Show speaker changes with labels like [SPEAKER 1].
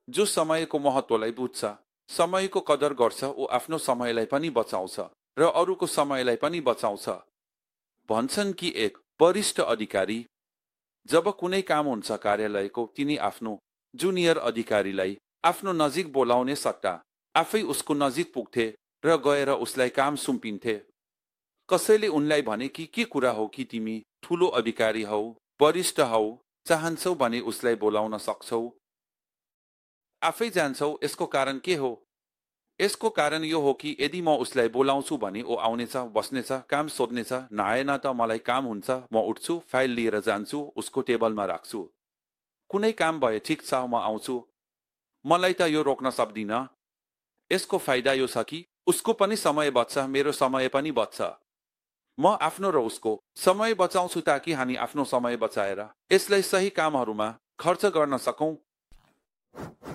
[SPEAKER 1] जो समयको महत्त्वलाई बुझ्छ, समयको कदर गर्छ, ऊ आफ्नो समयलाई पनि बचाउँछ र अरूको समयलाई पनि बचाउँछ। भन्छन् कि एक वरिष्ठ अधिकारी जब कुनै काम हुन्छ कार्यालयको, तिनी आफ्नो जुनियर अधिकारीलाई आफ्नो नजिक बोलाउने सट्टा आफै उसको नजिक पुग्थे र गएर उसलाई काम सुम्पिन्थे। कसैले उनलाई भने कि के कुरा हो कि तिमी ठुलो अधिकारी हौ, वरिष्ठ हौ, चाहन्छौ भने उसलाई बोलाउन सक्छौ, आफै जान्छौ। यसको कारण के हो? यसको कारण यो हो कि यदि म उसलाई बोलाउँछु भने ऊ आउनेछ, बस्नेछ, काम सोध्नेछ। नआएन त मलाई काम हुन्छ, म उठ्छु, फाइल लिएर जान्छु, उसको टेबलमा राख्छु। कुनै काम भए ठिक छ, म आउँछु, मलाई त यो रोक्न सक्दिन। यसको फाइदा यो छ कि उसको पनि समय बच्छ, मेरो समय पनि बच्छ। म आफ्नो र उसको समय बचाउँछु ताकि हामी आफ्नो समय बचाएर यसलाई सही कामहरूमा खर्च गर्न सकौं।